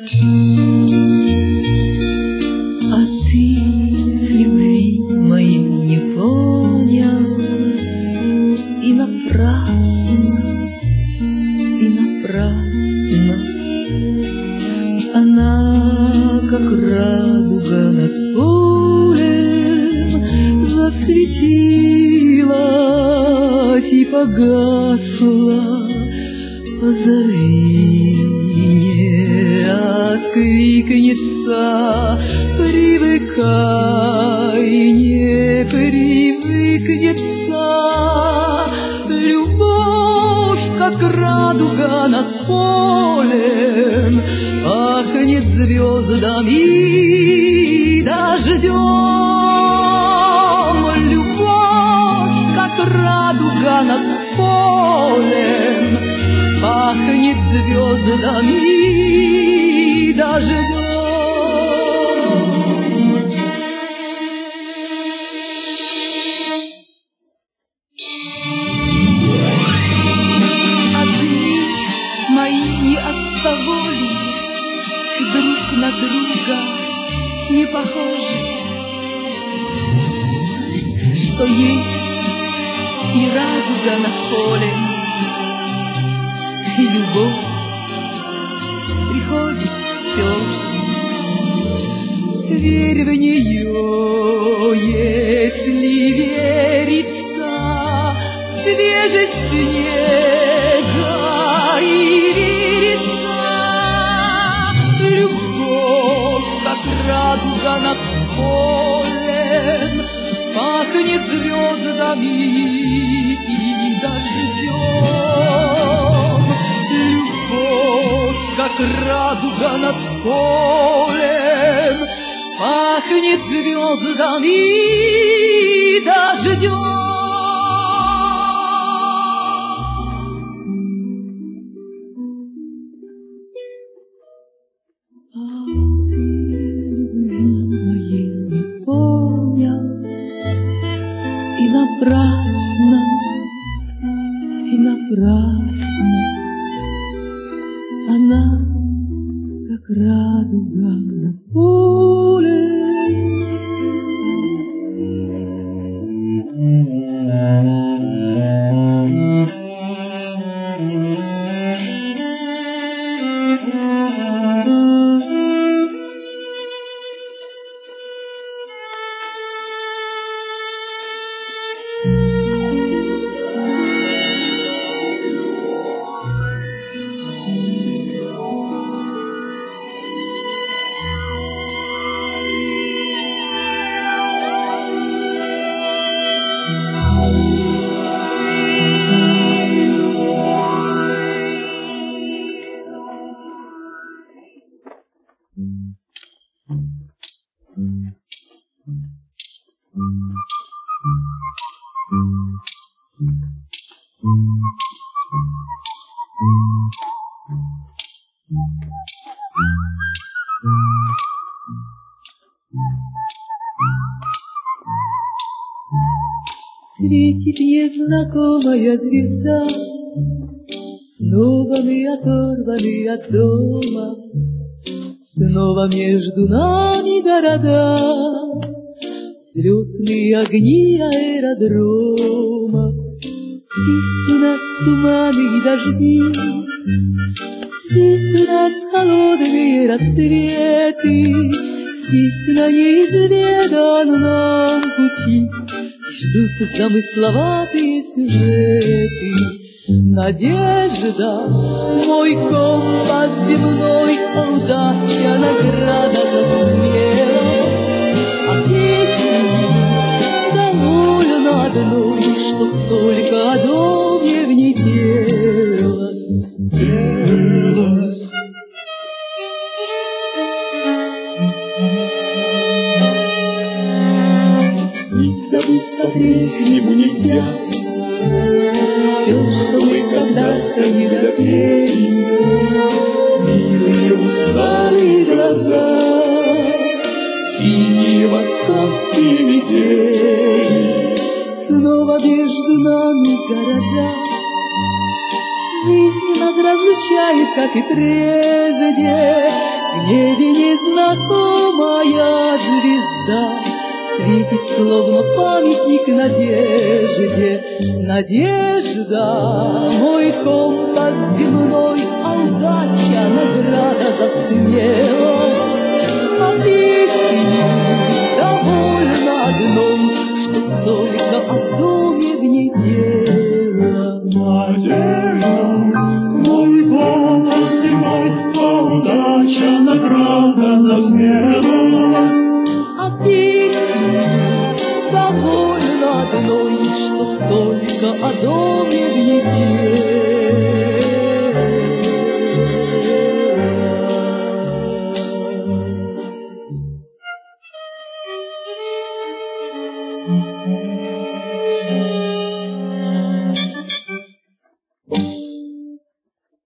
А ты любви моей не понял, и напрасно, и напрасно. Она, как радуга над полем, засветилась и погасла. Позови, не откликнется, привыкай, не привыкнется. Любовь, как радуга над полем, пахнет звездами и дождем. Любовь, как радуга над полем, пахнет звездами и дождем. А дни мои не от того ли друг на друга не похожи, что есть и радуга над полем, и любовь приходит все же. Верь в нее, если верится, свежесть снега и вересна. Любовь, как радуга над полем, пахнет звездами и дождем. Любовь, как радуга над полем, пахнет звездами и дождем. А ты любви моей не понял, и напрасно, и напрасно. Она, как радуга над полем. Светит незнакомая звезда, снова мы оторваны от дома, снова между нами города, взлетные огни аэродрома. Здесь у нас туманы и дожди, здесь у нас холодные рассветы, здесь на неизведанном пути ждут замысловатые сюжеты. Надежда, мой компас земной, удача, награда за смелость. А песни довольно одной, чтоб только о доме в ней пелось. И забыть по-прежнему нельзя все, что мы когда-то не доклеили. Милые усталые глаза, синие московские метели, снова между нами города. Жизнь нас разлучает, как и прежде, В небе незнакомая звезда светит, словно памятник надежде. Надежда, мой компас земной, а удача — награда за смелость. А песни довольно одной, что только о доме в ней пела. Надежда, мой голос земной, а удача — награда за смелость. А песни довольно одной, что только о доме в ней пела.